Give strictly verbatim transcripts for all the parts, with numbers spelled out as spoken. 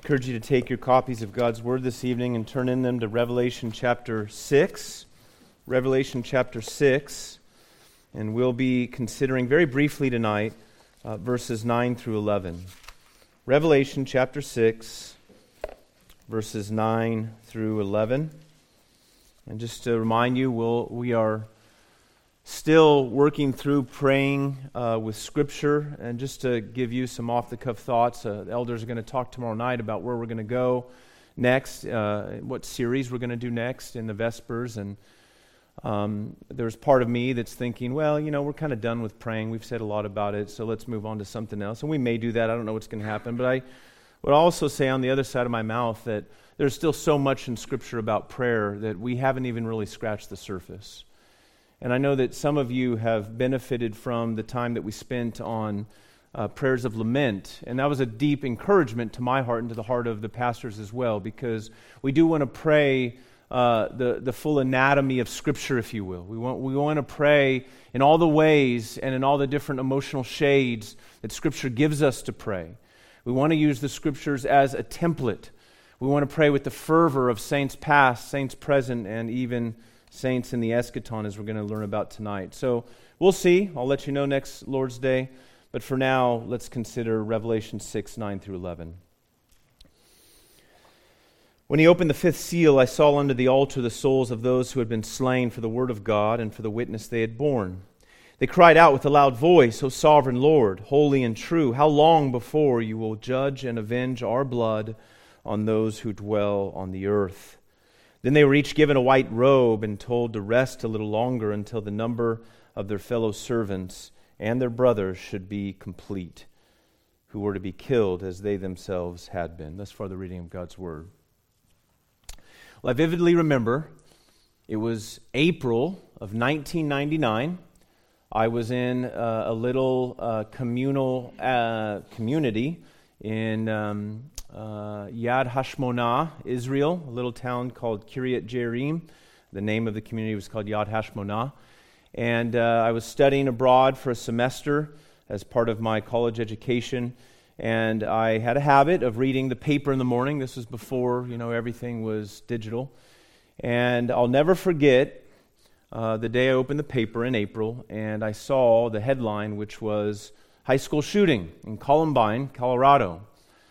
encourage you to take your copies of God's Word this evening and turn in them to Revelation chapter six. Revelation chapter six. And we'll be considering very briefly tonight uh, verses nine through eleven. Revelation chapter six, verses nine through eleven. And just to remind you, we'll, we are still working through praying uh, with Scripture, and just to give you some off-the-cuff thoughts, uh, the elders are going to talk tomorrow night about where we're going to go next, uh, what series we're going to do next in the Vespers, and um, there's part of me that's thinking, well, you know, we're kind of done with praying, we've said a lot about it, so let's move on to something else, and we may do that, I don't know what's going to happen, but I would also say on the other side of my mouth that there's still so much in Scripture about prayer that we haven't even really scratched the surface. And I know that some of you have benefited from the time that we spent on uh, prayers of lament. And that was a deep encouragement to my heart and to the heart of the pastors as well, because we do want to pray uh, the, the full anatomy of Scripture, if you will. We want, we want to pray in all the ways and in all the different emotional shades that Scripture gives us to pray. We want to use the Scriptures as a template. We want to pray with the fervor of saints past, saints present, and even saints in the eschaton, as we're going to learn about tonight. So we'll see. I'll let you know next Lord's Day. But for now, let's consider Revelation six, nine through eleven. When he opened the fifth seal, I saw under the altar the souls of those who had been slain for the word of God and for the witness they had borne. They cried out with a loud voice, O sovereign Lord, holy and true, how long before you will judge and avenge our blood on those who dwell on the earth? Then they were each given a white robe and told to rest a little longer until the number of their fellow servants and their brothers should be complete, who were to be killed as they themselves had been. Thus far the reading of God's Word. Well, I vividly remember it was April of nineteen ninety-nine. I was in uh, a little uh, communal uh, community in Um, Uh, Yad Hashmonah, Israel, a little town called Kiryat Jearim. The name of the community was called Yad Hashmonah. And uh, I was studying abroad for a semester as part of my college education. And I had a habit of reading the paper in the morning. This was before, you know, everything was digital. And I'll never forget uh, the day I opened the paper in April, and I saw the headline, which was high school shooting in Columbine, Colorado.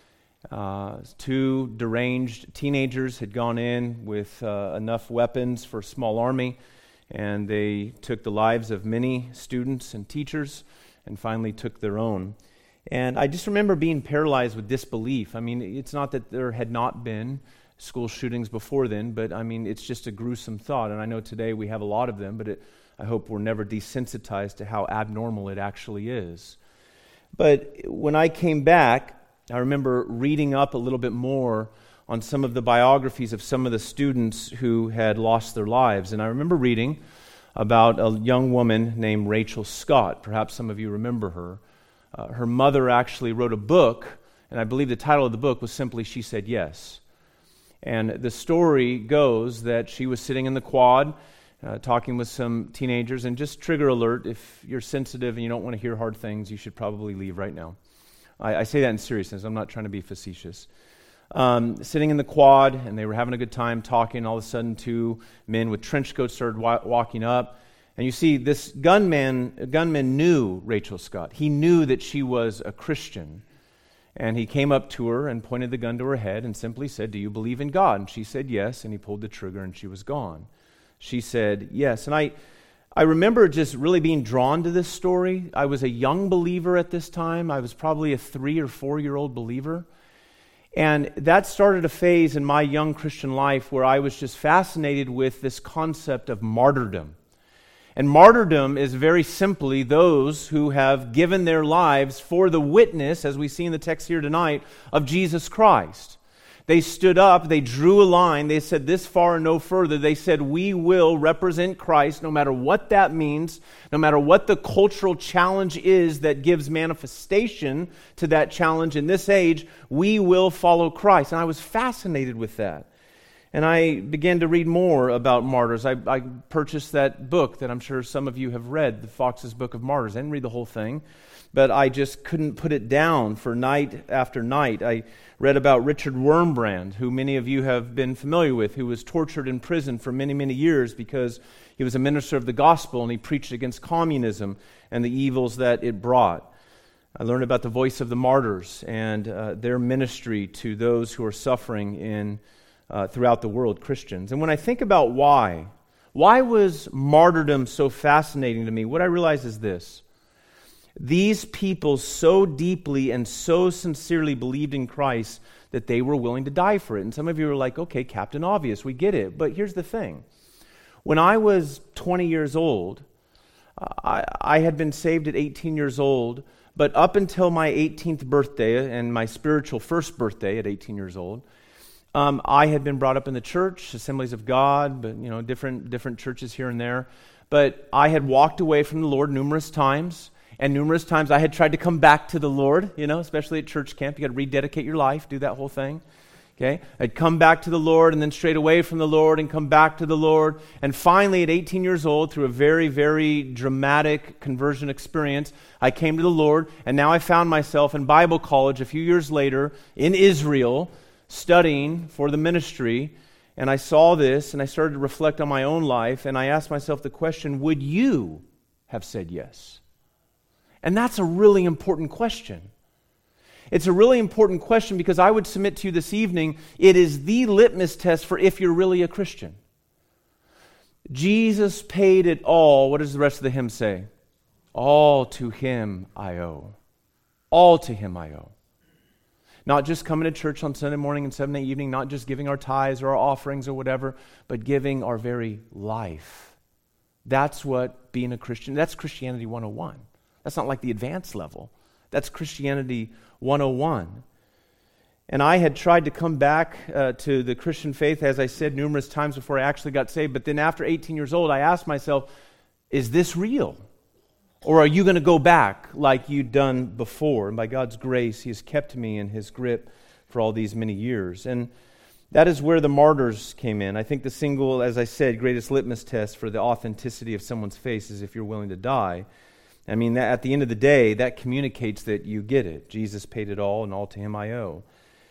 Uh, two deranged teenagers had gone in with uh, enough weapons for a small army, and they took the lives of many students and teachers and finally took their own. And I just remember being paralyzed with disbelief. I mean, it's not that there had not been school shootings before then, but I mean, it's just a gruesome thought. And I know today we have a lot of them, but it, I hope we're never desensitized to how abnormal it actually is. But when I came back, I remember reading up a little bit more on some of the biographies of some of the students who had lost their lives. And I remember reading about a young woman named Rachel Scott. Perhaps some of you remember her. Uh, her mother actually wrote a book, and I believe the title of the book was simply She Said Yes. And the story goes that she was sitting in the quad uh, talking with some teenagers, and just trigger alert, if you're sensitive and you don't want to hear hard things, you should probably leave right now. I, I say that in seriousness. I'm not trying to be facetious. Um, sitting in the quad, and they were having a good time talking. All of a sudden, two men with trench coats started wa- walking up. And you see, this gunman, gunman knew Rachel Scott. He knew that she was a Christian. And he came up to her and pointed the gun to her head and simply said, "Do you believe in God?" And she said yes, and he pulled the trigger and she was gone. She said yes. And I... I remember just really being drawn to this story. I was a young believer at this time. I was probably a three or four-year-old believer. And that started a phase in my young Christian life where I was just fascinated with this concept of martyrdom. And martyrdom is very simply those who have given their lives for the witness, as we see in the text here tonight, of Jesus Christ. They stood up, they drew a line, they said this far and no further. They said, we will represent Christ no matter what that means, no matter what the cultural challenge is that gives manifestation to that challenge in this age, we will follow Christ. And I was fascinated with that. And I began to read more about martyrs. I, I purchased that book that I'm sure some of you have read, the Fox's Book of Martyrs. I didn't read the whole thing, but I just couldn't put it down for night after night. I read about Richard Wurmbrand, who many of you have been familiar with, who was tortured in prison for many, many years because he was a minister of the gospel and he preached against communism and the evils that it brought. I learned about the Voice of the Martyrs and uh, their ministry to those who are suffering in Uh, throughout the world, Christians. And when I think about why, why was martyrdom so fascinating to me, what I realize is this. These people so deeply and so sincerely believed in Christ that they were willing to die for it. And some of you are like, okay, Captain Obvious, we get it. But here's the thing. When I was twenty years old, I, I had been saved at eighteen years old, but up until my eighteenth birthday and my spiritual first birthday at eighteen years old, Um, I had been brought up in the church, Assemblies of God, but you know, different different churches here and there. But I had walked away from the Lord numerous times, and numerous times I had tried to come back to the Lord. You know, especially at church camp, you got to rededicate your life, do that whole thing. Okay, I'd come back to the Lord, and then strayed away from the Lord, and come back to the Lord, and finally, at eighteen years old, through a very, very dramatic conversion experience, I came to the Lord, and now I found myself in Bible college a few years later in Israel, studying for the ministry, and I saw this, and I started to reflect on my own life, and I asked myself the question, would you have said yes? And that's a really important question. It's a really important question because I would submit to you this evening, it is the litmus test for if you're really a Christian. Jesus paid it all. What does the rest of the hymn say? All to Him I owe. All to Him I owe. Not just coming to church on Sunday morning and Sunday evening, not just giving our tithes or our offerings or whatever, but giving our very life. That's what being a Christian, that's Christianity one oh one. That's not like the advanced level. That's Christianity one oh one. And I had tried to come back uh, to the Christian faith, as I said, numerous times before I actually got saved. But then after eighteen years old, I asked myself, is this real? Or are you going to go back like you'd done before? And by God's grace, He has kept me in His grip for all these many years. And that is where the martyrs came in. I think the single, as I said, greatest litmus test for the authenticity of someone's faith is if you're willing to die. I mean, that, at the end of the day, that communicates that you get it. Jesus paid it all, and all to Him I owe.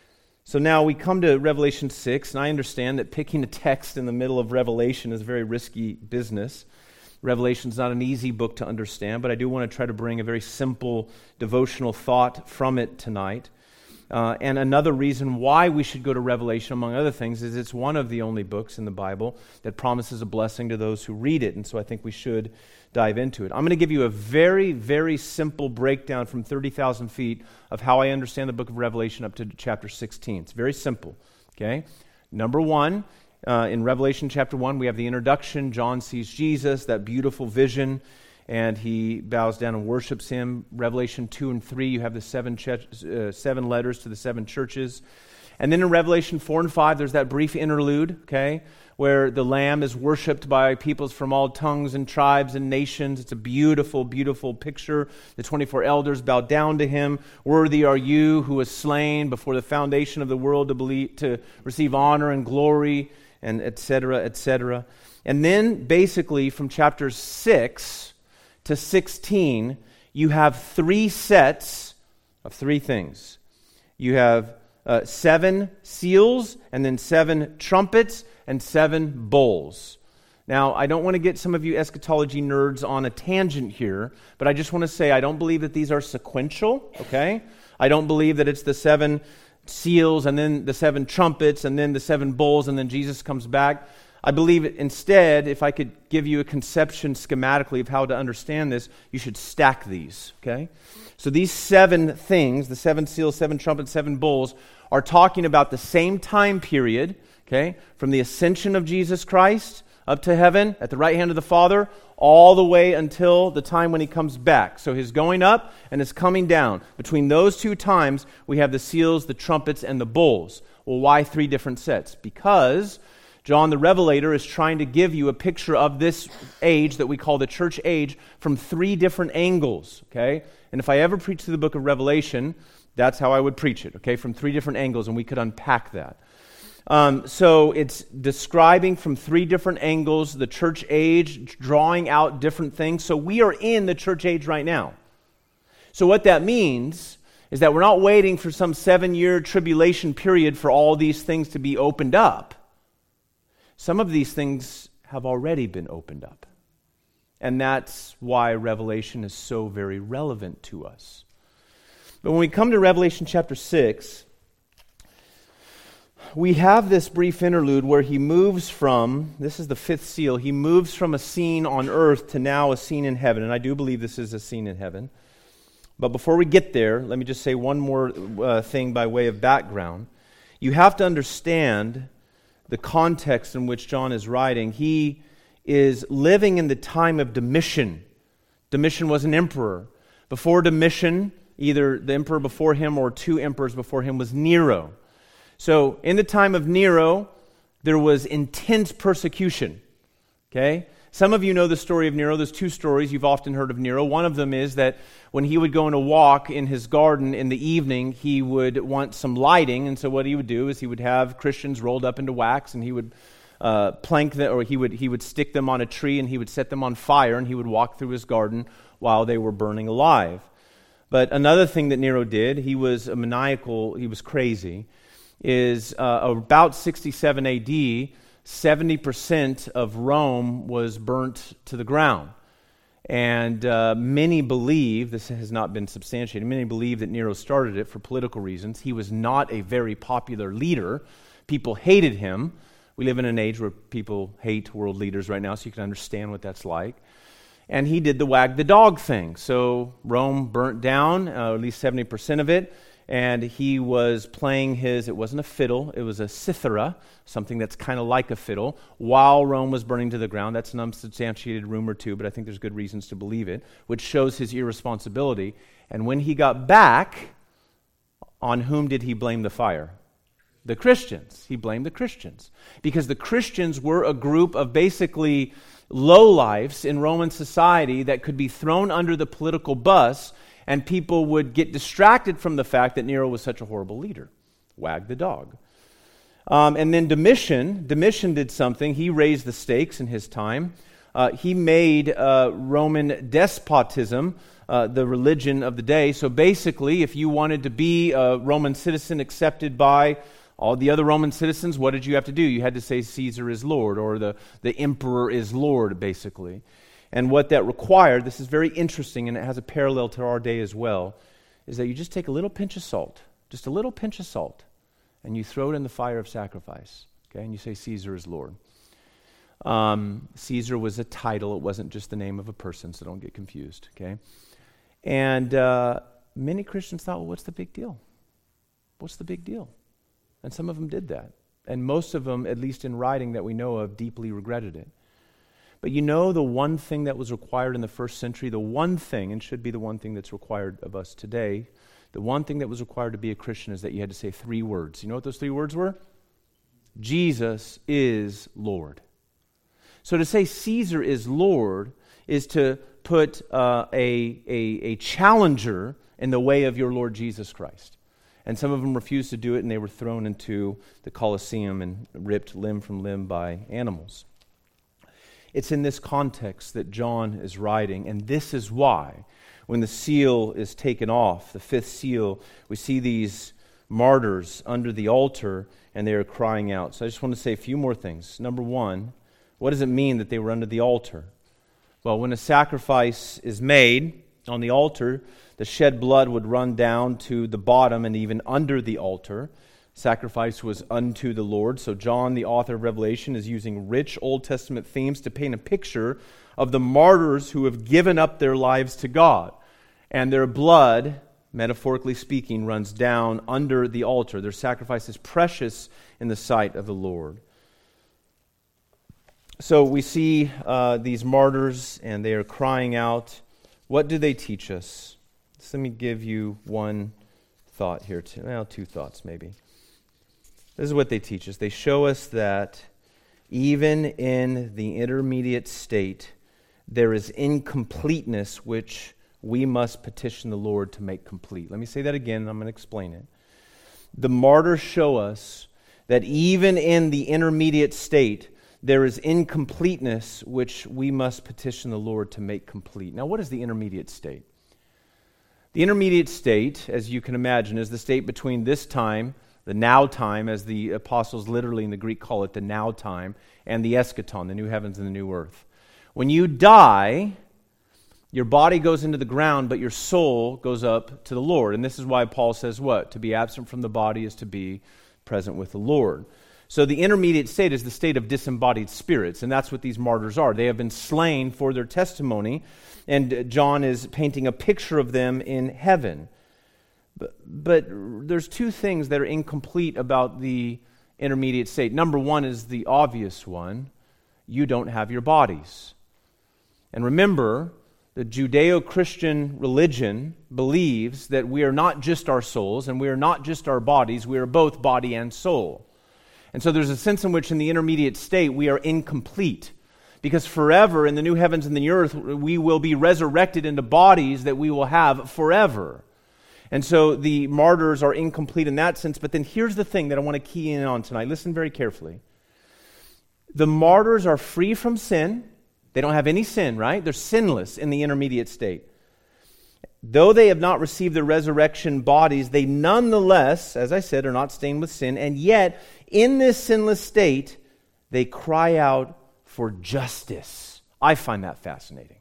So now we come to Revelation six, and I understand that picking a text in the middle of Revelation is very risky business. Revelation is not an easy book to understand, but I do want to try to bring a very simple devotional thought from it tonight. Uh, and another reason why we should go to Revelation, among other things, is it's one of the only books in the Bible that promises a blessing to those who read it, and so I think we should dive into it. I'm going to give you a very, very simple breakdown from thirty thousand feet of how I understand the book of Revelation up to chapter sixteen. It's very simple, okay? Number one, Uh, in Revelation chapter one, we have the introduction. John sees Jesus, that beautiful vision, and he bows down and worships Him. Revelation two and three, you have the seven, ch- uh, seven letters to the seven churches. And then in Revelation four and five, there's that brief interlude, okay, where the Lamb is worshipped by peoples from all tongues and tribes and nations. It's a beautiful, beautiful picture. The twenty-four elders bow down to Him. Worthy are you who was slain before the foundation of the world to believe, to receive honor and glory, and et cetera, et cetera. And then basically from chapters six to sixteen, you have three sets of three things. You have uh, seven seals, and then seven trumpets, and seven bowls. Now, I don't want to get some of you eschatology nerds on a tangent here, but I just want to say I don't believe that these are sequential, okay? I don't believe that it's the seven seals, and then the seven trumpets, and then the seven bowls, and then Jesus comes back. I believe instead, if I could give you a conception schematically of how to understand this, you should stack these, okay? So these seven things, the seven seals, seven trumpets, seven bowls, are talking about the same time period, okay? From the ascension of Jesus Christ up to heaven at the right hand of the Father, all the way until the time when He comes back. So His going up and His coming down. Between those two times, we have the seals, the trumpets, and the bowls. Well, why three different sets? Because John the Revelator is trying to give you a picture of this age that we call the church age from three different angles, okay? And if I ever preach through the book of Revelation, that's how I would preach it, okay? From three different angles, and we could unpack that. Um, so it's describing from three different angles the church age, drawing out different things. So we are in the church age right now. So what that means is that we're not waiting for some seven-year tribulation period for all these things to be opened up. Some of these things have already been opened up. And that's why Revelation is so very relevant to us. But when we come to Revelation chapter six, we have this brief interlude where he moves from, this is the fifth seal, he moves from a scene on earth to now a scene in heaven. And I do believe this is a scene in heaven. But before we get there, let me just say one more uh, thing by way of background. You have to understand the context in which John is writing. He is living in the time of Domitian. Domitian was an emperor. Before Domitian, either the emperor before him or two emperors before him was Nero. So in the time of Nero, there was intense persecution. Okay? Some of you know the story of Nero. There's two stories you've often heard of Nero. One of them is that when he would go on a walk in his garden in the evening, he would want some lighting. And so what he would do is he would have Christians rolled up into wax, and he would uh, plank them, or he would he would stick them on a tree, and he would set them on fire, and he would walk through his garden while they were burning alive. But another thing that Nero did, he was a maniacal, he was crazy, is uh, about sixty-seven A D, seventy percent of Rome was burnt to the ground. And uh, many believe, this has not been substantiated, many believe that Nero started it for political reasons. He was not a very popular leader. People hated him. We live in an age where people hate world leaders right now, so you can understand what that's like. And he did the wag the dog thing. So Rome burnt down, uh, at least seventy percent of it. And he was playing his, it wasn't a fiddle, it was a cithara, something that's kind of like a fiddle, while Rome was burning to the ground. That's an unsubstantiated rumor too, but I think there's good reasons to believe it, which shows his irresponsibility. And when he got back, on whom did he blame the fire? The Christians. He blamed the Christians. Because the Christians were a group of basically lowlifes in Roman society that could be thrown under the political bus, and people would get distracted from the fact that Nero was such a horrible leader. Wag the dog. Um, and then Domitian, Domitian did something. He raised the stakes in his time. Uh, he made uh, Roman despotism uh, the religion of the day. So basically, if you wanted to be a Roman citizen accepted by all the other Roman citizens, what did you have to do? You had to say Caesar is Lord, or the, the emperor is Lord, basically. And what that required, this is very interesting, and it has a parallel to our day as well, is that you just take a little pinch of salt, just a little pinch of salt, and you throw it in the fire of sacrifice, okay? And you say, Caesar is Lord. Um, Caesar was a title. It wasn't just the name of a person, so don't get confused, okay? And uh, many Christians thought, well, what's the big deal? What's the big deal? And some of them did that. And most of them, at least in writing that we know of, deeply regretted it. But you know the one thing that was required in the first century, the one thing, and should be the one thing that's required of us today, the one thing that was required to be a Christian is that you had to say three words. You know what those three words were? Jesus is Lord. So to say Caesar is Lord is to put uh, a, a, a challenger in the way of your Lord Jesus Christ. And some of them refused to do it, and they were thrown into the Colosseum and ripped limb from limb by animals. It's in this context that John is writing, and this is why, when the seal is taken off, the fifth seal, we see these martyrs under the altar, and they are crying out. So I just want to say a few more things. Number one, what does it mean that they were under the altar? Well, when a sacrifice is made on the altar, the shed blood would run down to the bottom and even under the altar. Sacrifice was unto the Lord. So John, the author of Revelation, is using rich Old Testament themes to paint a picture of the martyrs who have given up their lives to God. And their blood, metaphorically speaking, runs down under the altar. Their sacrifice is precious in the sight of the Lord. So we see uh, these martyrs, and they are crying out. What do they teach us? Just let me give you one thought here. Too. Well, two thoughts maybe. This is what they teach us. They show us that even in the intermediate state, there is incompleteness which we must petition the Lord to make complete. Let me say that again, and I'm going to explain it. The martyrs show us that even in the intermediate state, there is incompleteness which we must petition the Lord to make complete. Now, what is the intermediate state? The intermediate state, as you can imagine, is the state between this time, the now time, as the apostles literally in the Greek call it, the now time, and the eschaton, the new heavens and the new earth. When you die, your body goes into the ground, but your soul goes up to the Lord. And this is why Paul says what? To be absent from the body is to be present with the Lord. So the intermediate state is the state of disembodied spirits, and that's what these martyrs are. They have been slain for their testimony, and John is painting a picture of them in heaven. But, but there's two things that are incomplete about the intermediate state. Number one is the obvious one. You don't have your bodies. And remember, the Judeo-Christian religion believes that we are not just our souls and we are not just our bodies, we are both body and soul. And so there's a sense in which in the intermediate state we are incomplete. Because forever in the new heavens and the new earth we will be resurrected into bodies that we will have forever. And so the martyrs are incomplete in that sense. But then here's the thing that I want to key in on tonight. Listen very carefully. The martyrs are free from sin. They don't have any sin, right? They're sinless in the intermediate state. Though they have not received the resurrection bodies, they nonetheless, as I said, are not stained with sin. And yet, in this sinless state, they cry out for justice. I find that fascinating.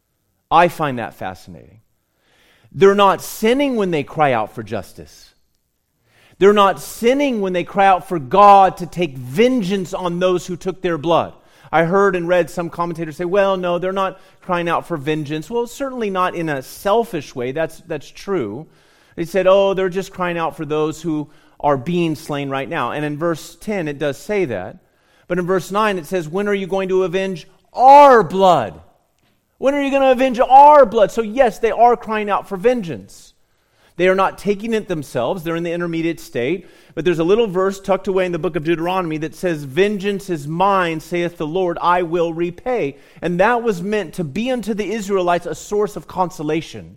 I find that fascinating. They're not sinning when they cry out for justice. They're not sinning when they cry out for God to take vengeance on those who took their blood. I heard and read some commentators say, well, no, they're not crying out for vengeance. Well, certainly not in a selfish way. That's, that's true. They said, oh, they're just crying out for those who are being slain right now. And in verse ten, it does say that. But in verse nine, it says, when are you going to avenge our blood? When are you going to avenge our blood? So yes, they are crying out for vengeance. They are not taking it themselves. They're in the intermediate state. But there's a little verse tucked away in the book of Deuteronomy that says, vengeance is mine, saith the Lord, I will repay. And that was meant to be unto the Israelites a source of consolation.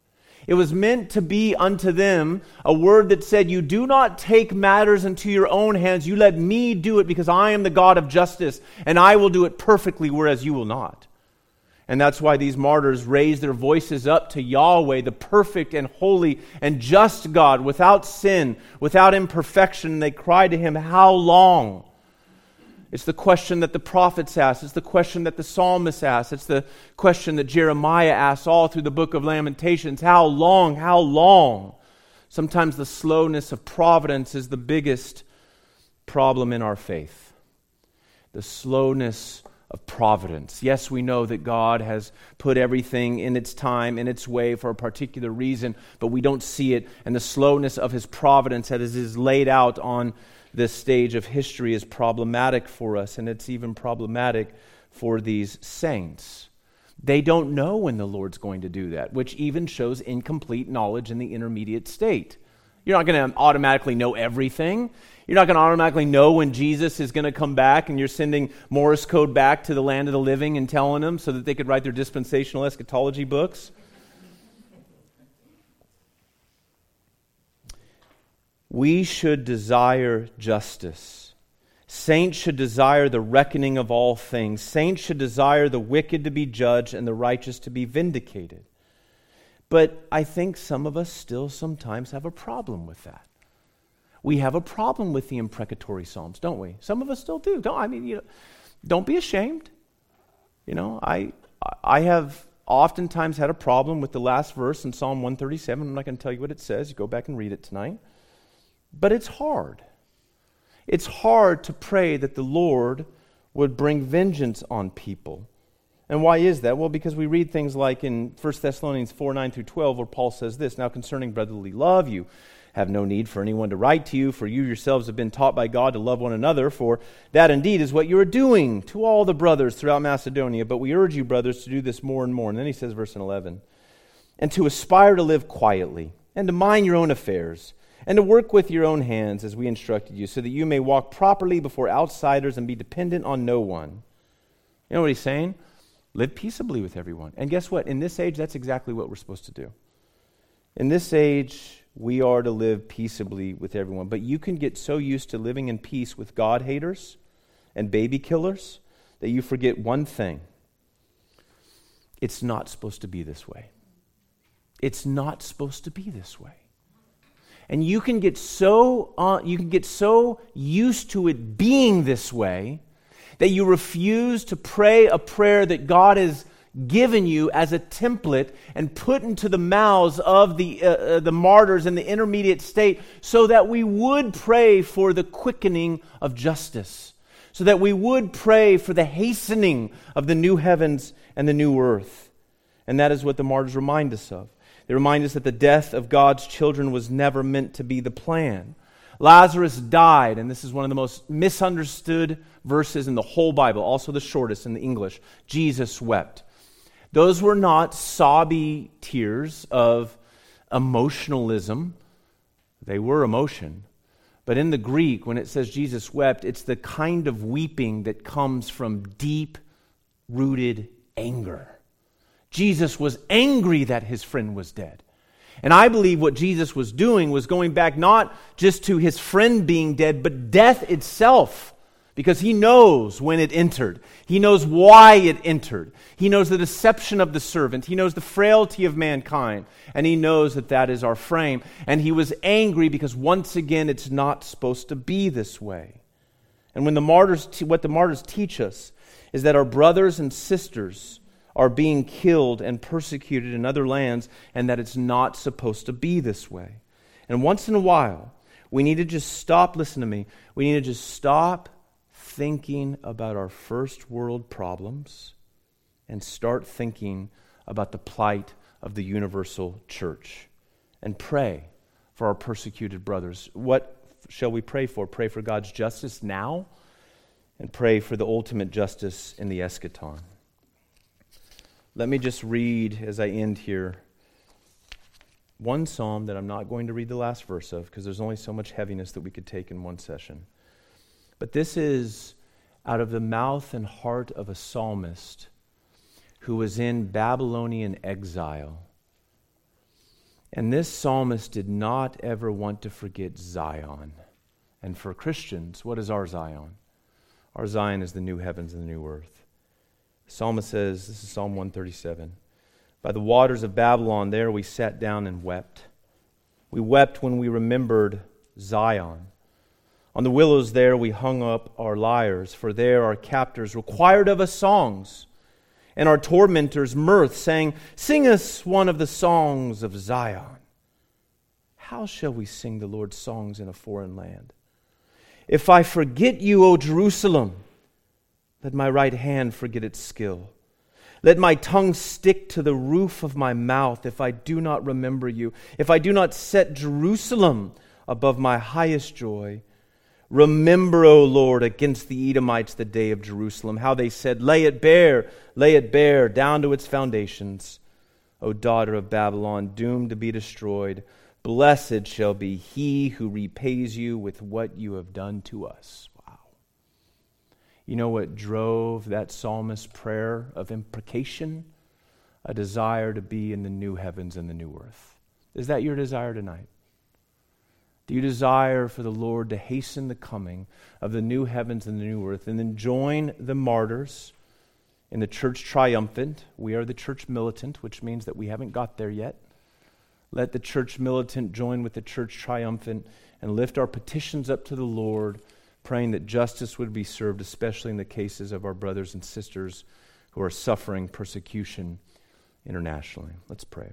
It was meant to be unto them a word that said, you do not take matters into your own hands. You let me do it because I am the God of justice, and I will do it perfectly, whereas you will not. And that's why these martyrs raise their voices up to Yahweh, the perfect and holy and just God, without sin, without imperfection. They cry to Him, how long? It's the question that the prophets ask. It's the question that the psalmist asks. It's the question that Jeremiah asks all through the book of Lamentations. How long? How long? Sometimes the slowness of providence is the biggest problem in our faith. The slowness of providence. Yes, we know that God has put everything in its time, in its way for a particular reason, but we don't see it. And the slowness of His providence that is laid out on this stage of history is problematic for us, and it's even problematic for these saints. They don't know when the Lord's going to do that, which even shows incomplete knowledge in the intermediate state. You're not going to automatically know everything. You're not going to automatically know when Jesus is going to come back, and you're sending Morse code back to the land of the living and telling them so that they could write their dispensational eschatology books. We should desire justice. Saints should desire the reckoning of all things. Saints should desire the wicked to be judged and the righteous to be vindicated. But I think some of us still sometimes have a problem with that. We have a problem with the imprecatory Psalms, don't we? Some of us still do. Don't I mean, you know, don't be ashamed. You know, I I have oftentimes had a problem with the last verse in Psalm one thirty-seven. I'm not going to tell you what it says. You go back and read it tonight. But it's hard. It's hard to pray that the Lord would bring vengeance on people. And why is that? Well, because we read things like in First Thessalonians four, nine through twelve, where Paul says this, now concerning brotherly love, you have no need for anyone to write to you, for you yourselves have been taught by God to love one another, for that indeed is what you are doing to all the brothers throughout Macedonia. But we urge you, brothers, to do this more and more. And then he says, verse eleven, and to aspire to live quietly, and to mind your own affairs, and to work with your own hands as we instructed you, so that you may walk properly before outsiders and be dependent on no one. You know what he's saying? Live peaceably with everyone. And guess what? In this age, that's exactly what we're supposed to do. In this age, we are to live peaceably with everyone. But you can get so used to living in peace with God haters and baby killers that you forget one thing. It's not supposed to be this way. It's not supposed to be this way. And you can get so uh, you can get so used to it being this way that you refuse to pray a prayer that God has given you as a template and put into the mouths of the uh, uh, the martyrs in the intermediate state, so that we would pray for the quickening of justice, so that we would pray for the hastening of the new heavens and the new earth. And that is what the martyrs remind us of. They remind us that the death of God's children was never meant to be the plan. Lazarus died, and this is one of the most misunderstood verses in the whole Bible, also the shortest in the English. Jesus wept. Those were not sobby tears of emotionalism. They were emotion. But in the Greek, when it says Jesus wept, it's the kind of weeping that comes from deep-rooted anger. Jesus was angry that his friend was dead. And I believe what Jesus was doing was going back not just to his friend being dead, but death itself. Because he knows when it entered. He knows why it entered. He knows the deception of the servant. He knows the frailty of mankind. And he knows that that is our frame. And he was angry because once again, it's not supposed to be this way. And when the martyrs, what the martyrs teach us is that our brothers and sisters are being killed and persecuted in other lands, and that it's not supposed to be this way. And once in a while, we need to just stop, listen to me, we need to just stop thinking about our first world problems and start thinking about the plight of the universal church and pray for our persecuted brothers. What shall we pray for? Pray for God's justice now and pray for the ultimate justice in the eschaton. Let me just read, as I end here, one psalm that I'm not going to read the last verse of, because there's only so much heaviness that we could take in one session. But this is out of the mouth and heart of a psalmist who was in Babylonian exile. And this psalmist did not ever want to forget Zion. And for Christians, what is our Zion? Our Zion is the new heavens and the new earth. The psalmist says, this is Psalm one thirty-seven, by the waters of Babylon, there we sat down and wept. We wept when we remembered Zion. On the willows there we hung up our lyres, for there our captors required of us songs, and our tormentors mirth, saying, sing us one of the songs of Zion. How shall we sing the Lord's songs in a foreign land? If I forget you, O Jerusalem, let my right hand forget its skill. Let my tongue stick to the roof of my mouth if I do not remember you, if I do not set Jerusalem above my highest joy. Remember, O Lord, against the Edomites the day of Jerusalem, how they said, lay it bare, lay it bare, down to its foundations. O daughter of Babylon, doomed to be destroyed, blessed shall be he who repays you with what you have done to us. You know what drove that psalmist's prayer of imprecation? A desire to be in the new heavens and the new earth. Is that your desire tonight? Do you desire for the Lord to hasten the coming of the new heavens and the new earth, and then join the martyrs in the church triumphant? We are the church militant, which means that we haven't got there yet. Let the church militant join with the church triumphant and lift our petitions up to the Lord, praying that justice would be served, especially in the cases of our brothers and sisters who are suffering persecution internationally. Let's pray.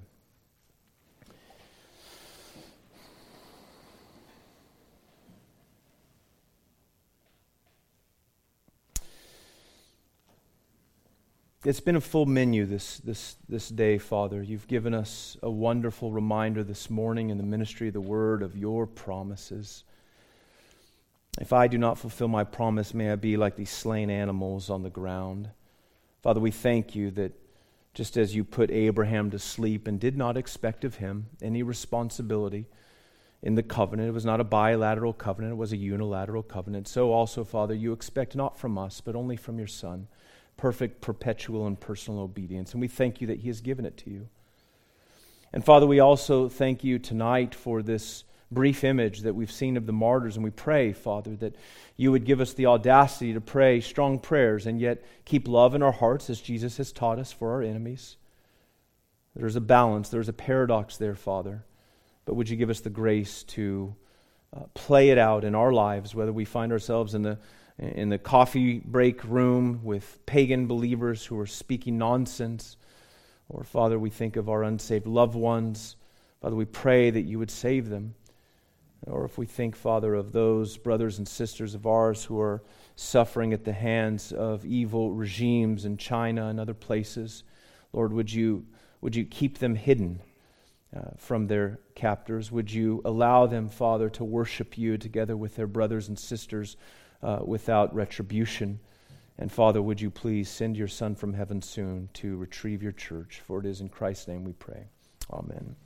It's been a full menu this, this, this day, Father. You've given us a wonderful reminder this morning in the ministry of the Word of your promises. If I do not fulfill my promise, may I be like these slain animals on the ground. Father, we thank you that just as you put Abraham to sleep and did not expect of him any responsibility in the covenant, it was not a bilateral covenant, it was a unilateral covenant. So also, Father, you expect not from us, but only from your Son, perfect, perpetual, and personal obedience. And we thank you that he has given it to you. And Father, we also thank you tonight for this brief image that we've seen of the martyrs, and we pray, Father, that you would give us the audacity to pray strong prayers and yet keep love in our hearts as Jesus has taught us for our enemies. There's a balance, there's a paradox there, Father. But would you give us the grace to uh, play it out in our lives, whether we find ourselves in the in the coffee break room with pagan believers who are speaking nonsense, or, Father, we think of our unsaved loved ones. Father, we pray that you would save them. Or if we think, Father, of those brothers and sisters of ours who are suffering at the hands of evil regimes in China and other places, Lord, would you would you keep them hidden uh, from their captors? Would you allow them, Father, to worship you together with their brothers and sisters uh, without retribution? And Father, would you please send your Son from heaven soon to retrieve your church? For it is in Christ's name we pray. Amen.